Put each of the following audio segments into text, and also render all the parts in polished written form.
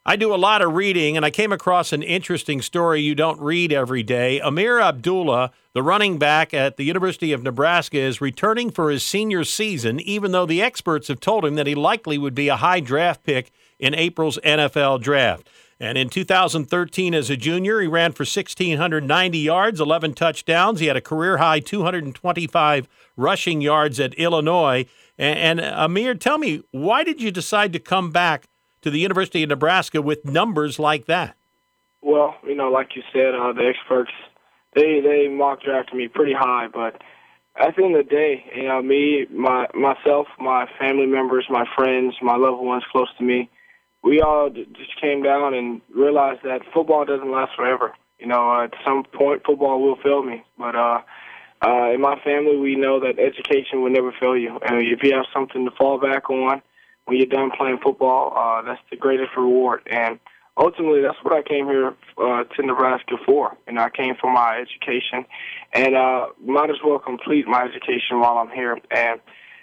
I do a lot of reading, and I came across an interesting story you don't read every day. Ameer Abdullah, the running back at the University of Nebraska, is returning for his senior season, even though the experts have told him that he likely would be a high draft pick in April's NFL draft. And in 2013, as a junior, he ran for 1,690 yards, 11 touchdowns. He had a career-high 225 rushing yards at Illinois. And Ameer, tell me, why did you decide to come back to the University of Nebraska with numbers like that? Well, like you said, the experts, they mock drafted me pretty high, but at the end of the day, me, myself, my family members, my friends, my loved ones close to me, we all just came down and realized that football doesn't last forever. At some point, football will fail me, but in my family, we know that education will never fail you. And if you have something to fall back on when you're done playing football, that's the greatest reward. And ultimately, that's what I came here to Nebraska for. I came for my education, and might as well complete my education while I'm here. And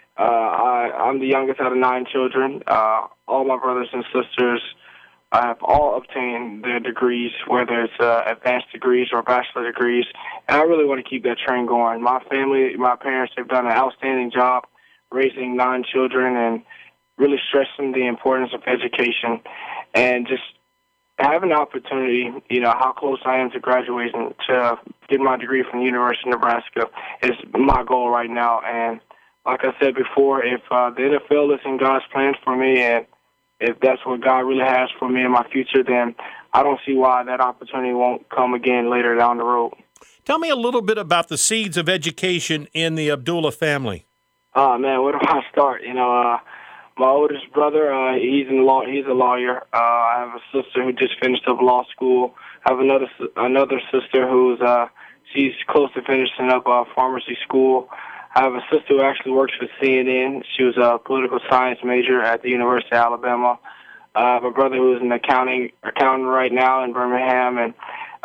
I'm the youngest out of 9 children. All my brothers and sisters have all obtained their degrees, whether it's advanced degrees or bachelor degrees. And I really want to keep that trend going. My family, my parents, have done an outstanding job raising 9 children and really stressing the importance of education, and just having an opportunity, how close I am to graduating to get my degree from the University of Nebraska is my goal right now. And like I said before, if the NFL is in God's plans for me, and if that's what God really has for me in my future, then I don't see why that opportunity won't come again later down the road. Tell me a little bit about the seeds of education in the Abdullah family. Oh, man, where do I start? My oldest brother, he's a lawyer. I have a sister who just finished up law school. I have another sister who's she's close to finishing up pharmacy school. I have a sister who actually works for CNN. She was a political science major at the University of Alabama. I have a brother who's an accountant right now in Birmingham, and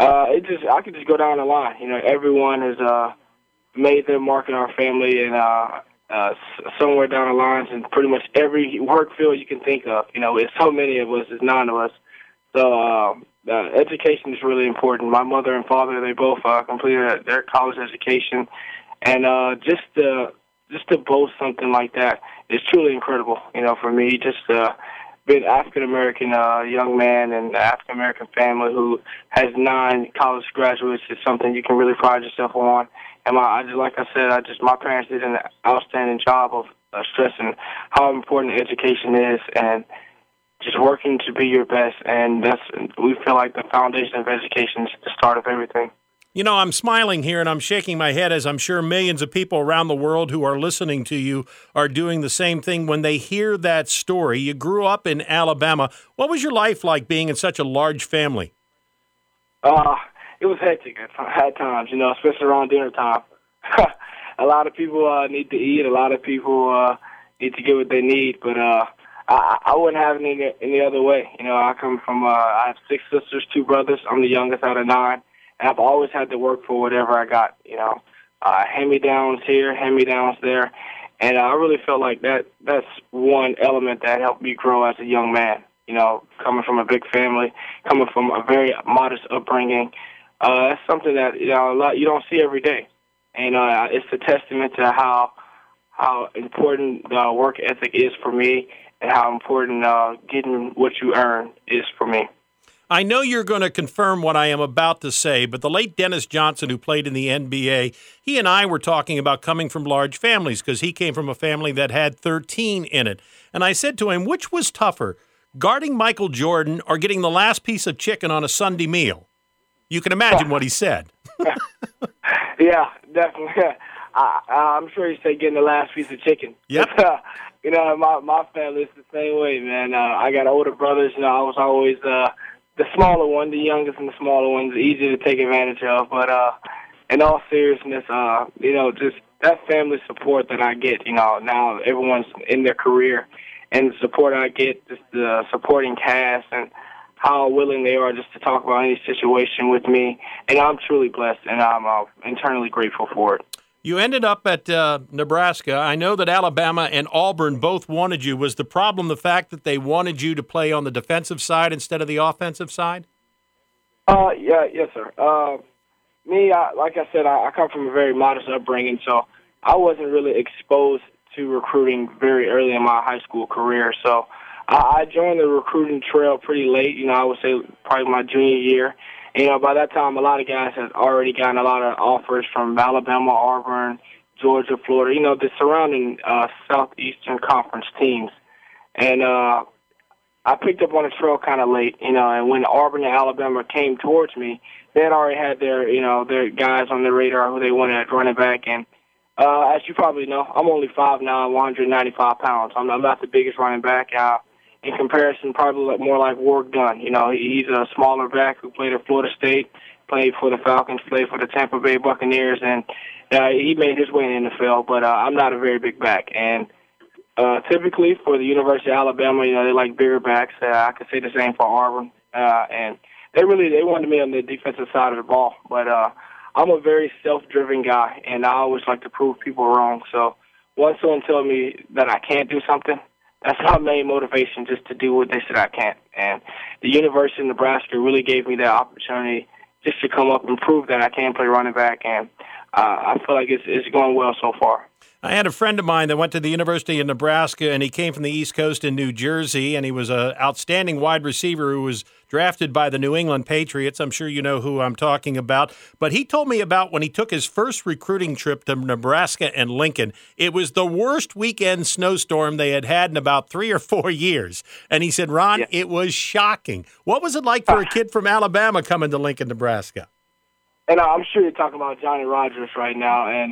I could just go down the line. Everyone has made their mark in our family, and somewhere down the lines in pretty much every work field you can think of. It's so many of us, it's 9 of us. So education is really important. My mother and father, they both completed their college education, and just to boast something like that is truly incredible. For me, just being an African-American young man and an African-American family who has 9 college graduates is something you can really pride yourself on. And like I said, my parents did an outstanding job of stressing how important education is and just working to be your best. And we feel like the foundation of education is the start of everything. I'm smiling here and I'm shaking my head, as I'm sure millions of people around the world who are listening to you are doing the same thing when they hear that story. You grew up in Alabama. What was your life like being in such a large family? It was hectic at times, especially around dinner time. A lot of people need to eat. A lot of people need to get what they need, but I wouldn't have it any other way. I come from I have 6 sisters, 2 brothers. I'm the youngest out of 9, and I've always had to work for whatever I got. Hand-me-downs here, hand-me-downs there, and I really felt like that's one element that helped me grow as a young man. Coming from a big family, coming from a very modest upbringing. That's something that you don't see every day, and it's a testament to how important work ethic is for me, and how important getting what you earn is for me. I know you're going to confirm what I am about to say, but the late Dennis Johnson, who played in the NBA, he and I were talking about coming from large families because he came from a family that had 13 in it. And I said to him, which was tougher, guarding Michael Jordan or getting the last piece of chicken on a Sunday meal? You can imagine what he said. Yeah, definitely. I'm sure he said getting the last piece of chicken. Yep. My family is the same way, man. I got older brothers. I was always the smaller one, the youngest and the smaller ones, easy to take advantage of. But in all seriousness, just that family support that I get, now everyone's in their career, and the support I get, just the supporting cast and how willing they are just to talk about any situation with me. And I'm truly blessed, and I'm internally grateful for it. You ended up at Nebraska. I know that Alabama and Auburn both wanted you. Was the problem the fact that they wanted you to play on the defensive side instead of the offensive side? Yes, sir. Like I said, I come from a very modest upbringing, so I wasn't really exposed to recruiting very early in my high school career. So I joined the recruiting trail pretty late. I would say probably my junior year. By that time, a lot of guys had already gotten a lot of offers from Alabama, Auburn, Georgia, Florida, the surrounding Southeastern Conference teams. And I picked up on the trail kind of late, and when Auburn and Alabama came towards me, they had already had their guys on their radar who they wanted at running back. And as you probably know, I'm only 5'9", 195 pounds. I'm not the biggest running back. In comparison, probably more like Warrick Dunn. He's a smaller back who played at Florida State, played for the Falcons, played for the Tampa Bay Buccaneers, and he made his way in the NFL. But I'm not a very big back. And typically for the University of Alabama, they like bigger backs. I could say the same for Auburn. And they wanted me on the defensive side of the ball. But I'm a very self-driven guy, and I always like to prove people wrong. So once someone tells me that I can't do something, that's my main motivation, just to do what they said I can't. And the University of Nebraska really gave me that opportunity just to come up and prove that I can play running back. And I feel like it's going well so far. I had a friend of mine that went to the University of Nebraska, and he came from the East Coast in New Jersey, and he was an outstanding wide receiver who was drafted by the New England Patriots. I'm sure you know who I'm talking about. But he told me about when he took his first recruiting trip to Nebraska and Lincoln. It was the worst weekend snowstorm they had had in about 3 or 4 years. And he said, Ron, It was shocking. What was it like for a kid from Alabama coming to Lincoln, Nebraska? And I'm sure you're talking about Johnny Rodgers right now, and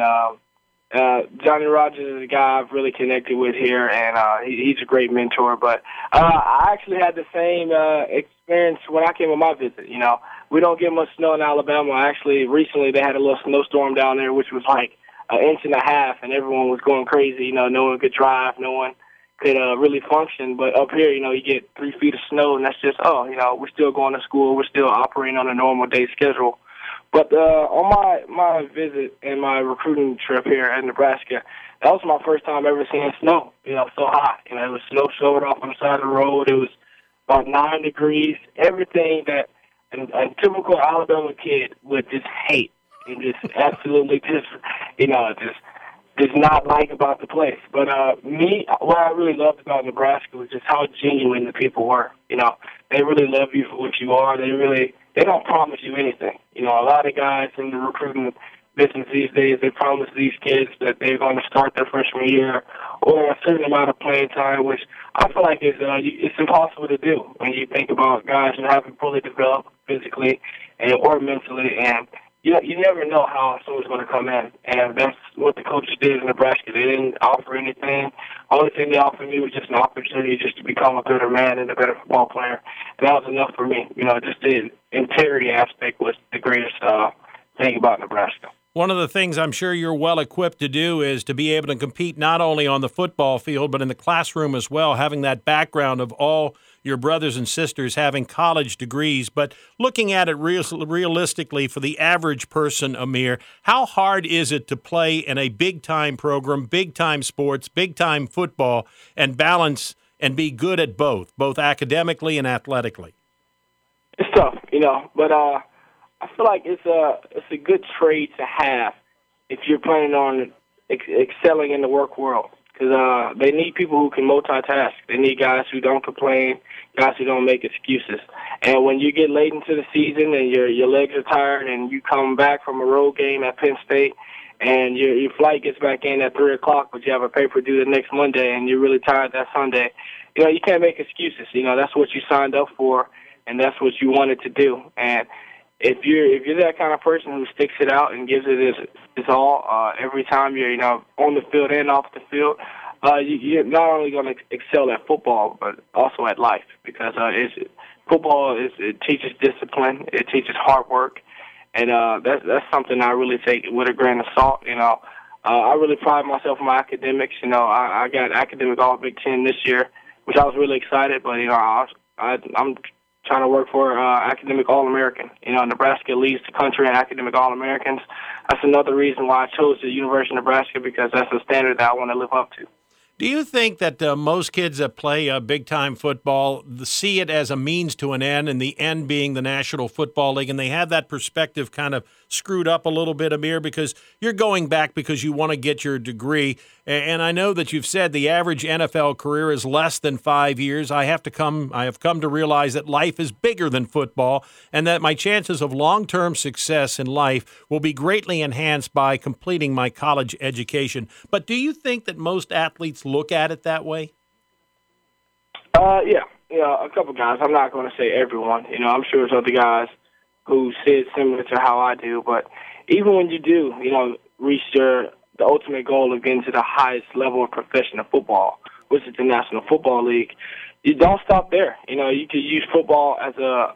Johnny Rodgers is a guy I've really connected with here, and he's a great mentor. But I actually had the same experience when I came on my visit. We don't get much snow in Alabama. Actually, recently they had a little snowstorm down there, which was like 1.5 inches, and everyone was going crazy. No one could drive, no one could really function. But up here, you get 3 feet of snow, and that's just, we're still going to school. We're still operating on a normal day schedule. But on my visit and my recruiting trip here in Nebraska, that was my first time ever seeing snow, so hot. It was snow shoveled off on the side of the road. It was about 9 degrees, everything that a typical Alabama kid would just hate and just absolutely just not like about the place. But what I really loved about Nebraska was just how genuine the people were. They really love you for what you are. They don't promise you anything. A lot of guys in the recruiting business these days, they promise these kids that they're going to start their freshman year or a certain amount of playing time, which I feel like it's impossible to do when you think about guys who haven't fully developed physically or mentally. And you never know how someone's going to come in. And that's what the coaches did in Nebraska. They didn't offer anything. The only thing they offered me was just an opportunity just to become a better man and a better football player. And that was enough for me. Just the integrity aspect was the greatest thing about Nebraska. One of the things I'm sure you're well equipped to do is to be able to compete not only on the football field, but in the classroom as well, having that background of all your brothers and sisters having college degrees. But looking at it realistically for the average person, Amir, how hard is it to play in a big-time program, big-time sports, big-time football, and balance and be good at both academically and athletically? It's tough, but I feel like it's a good trade to have if you're planning on excelling in the work world, because they need people who can multitask. They need guys who don't complain, guys who don't make excuses. And when you get late into the season and your legs are tired and you come back from a road game at Penn State and your flight gets back in at 3 o'clock, but you have a paper due the next Monday and you're really tired that Sunday, you can't make excuses. That's what you signed up for, and that's what you wanted to do. And if you're that kind of person who sticks it out and gives it his all every time you're on the field and off the field, you're not only going to excel at football but also at life, because football teaches discipline, it teaches hard work, and that's something I really take with a grain of salt. I really pride myself on my academics. I got academic All Big Ten this year, which I was really excited, but I'm trying to work for academic All-American. Nebraska leads the country in academic All-Americans. That's another reason why I chose the University of Nebraska, because that's a standard that I want to live up to. Do you think that most kids that play big-time football see it as a means to an end, and the end being the National Football League, and they have that perspective kind of screwed up a little bit, Amir, because you're going back because you want to get your degree, and I know that you've said the average NFL career is less than 5 years. I have come to realize that life is bigger than football, and that my chances of long-term success in life will be greatly enhanced by completing my college education. But do you think that most athletes look at it that way? Yeah. A couple guys. I'm not going to say everyone. I'm sure there's other guys who see it similar to how I do. But even when you do, reach the ultimate goal of getting to the highest level of professional football, which is the National Football League, you don't stop there. You could use football as a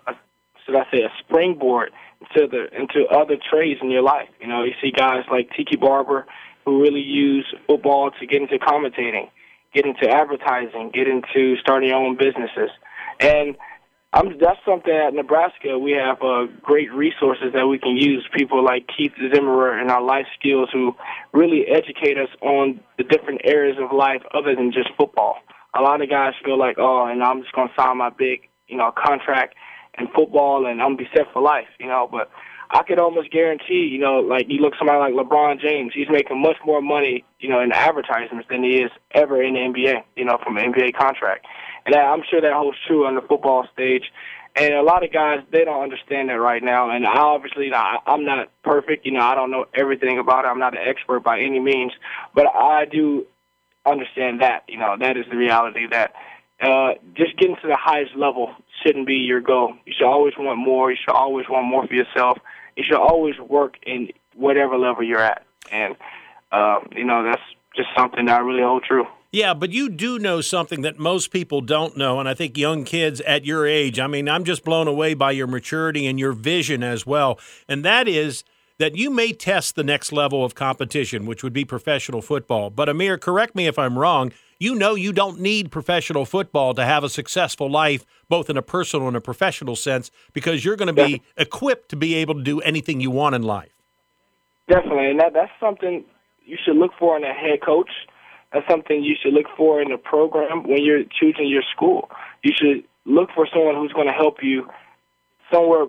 springboard into other trades in your life. You see guys like Tiki Barber who really use football to get into commentating, get into advertising, get into starting your own businesses. And that's something at Nebraska. We have great resources that we can use, people like Keith Zimmerer and our life skills who really educate us on the different areas of life other than just football. A lot of guys feel like, and I'm just going to sign my big, contract in football and I'm going to be set for life, but I could almost guarantee, like you look at somebody like LeBron James, he's making much more money, in advertisements than he is ever in the NBA, from an NBA contract. And I'm sure that holds true on the football stage. And a lot of guys, they don't understand that right now. And I'm not perfect. I don't know everything about it. I'm not an expert by any means. But I do understand that, that is the reality that just getting to the highest level shouldn't be your goal. You should always want more. You should always want more for yourself. You should always work in whatever level you're at. And, that's just something that I really hold true. Yeah, but you do know something that most people don't know, and I think young kids at your age, I'm just blown away by your maturity and your vision as well, and that is that you may test the next level of competition, which would be professional football. But, Amir, correct me if I'm wrong, you don't need professional football to have a successful life, both in a personal and a professional sense, because you're going to be equipped to be able to do anything you want in life. Definitely, and that's something you should look for in a head coach. That's something you should look for in the program when you're choosing your school. You should look for someone who's going to help you somewhere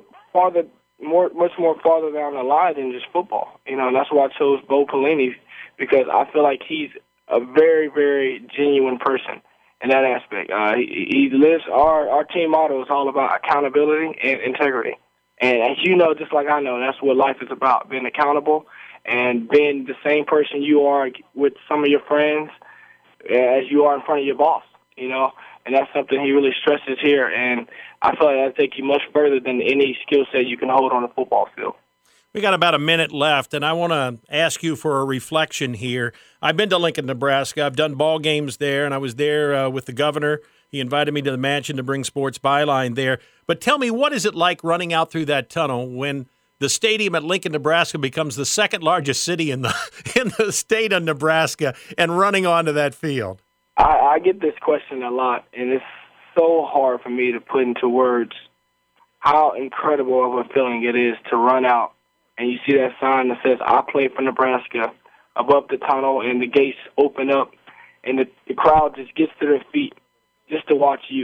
much more farther down the line than just football. And that's why I chose Bo Pelini, because I feel like he's a very, very genuine person in that aspect. He lives our team motto is all about accountability and integrity. And as you know, just like I know, that's what life is about, being accountable and being the same person you are with some of your friends as you are in front of your boss, and that's something he really stresses here, and I feel like that'll take you much further than any skill set you can hold on the football field. We got about a minute left, and I want to ask you for a reflection here. I've been to Lincoln, Nebraska. I've done ball games there, and I was there with the governor. He invited me to the mansion to bring Sports Byline there. But tell me, what is it like running out through that tunnel when the stadium at Lincoln, Nebraska becomes the second largest city in the state of Nebraska and running onto that field? I get this question a lot, and it's so hard for me to put into words how incredible of a feeling it is to run out and you see that sign that says, "I play for Nebraska," above the tunnel, and the gates open up, and the crowd just gets to their feet just to watch you.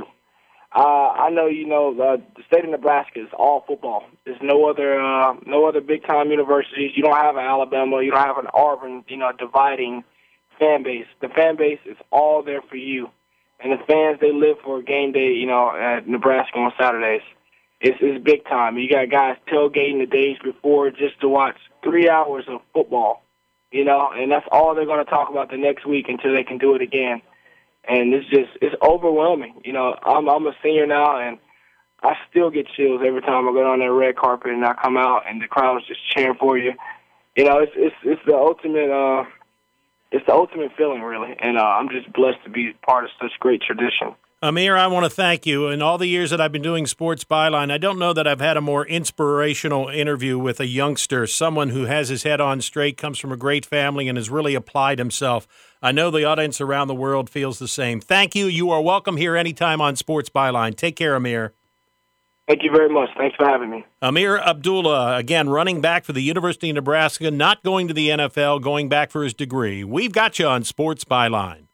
I know the state of Nebraska is all football. There's no other big-time universities. You don't have an Alabama. You don't have an Auburn, dividing fan base. The fan base is all there for you. And the fans, they live for game day, at Nebraska on Saturdays. It's big time. You got guys tailgating the days before just to watch 3 hours of football, and that's all they're going to talk about the next week until they can do it again. And it's overwhelming. I'm a senior now, and I still get chills every time I go on that red carpet and I come out and the crowd's just cheering for you. It's the ultimate. It's the ultimate feeling, really, and I'm just blessed to be part of such great tradition. Amir, I want to thank you. In all the years that I've been doing Sports Byline, I don't know that I've had a more inspirational interview with a youngster, someone who has his head on straight, comes from a great family, and has really applied himself. I know the audience around the world feels the same. Thank you. You are welcome here anytime on Sports Byline. Take care, Amir. Thank you very much. Thanks for having me. Ameer Abdullah, again, running back for the University of Nebraska, not going to the NFL, going back for his degree. We've got you on Sports Byline.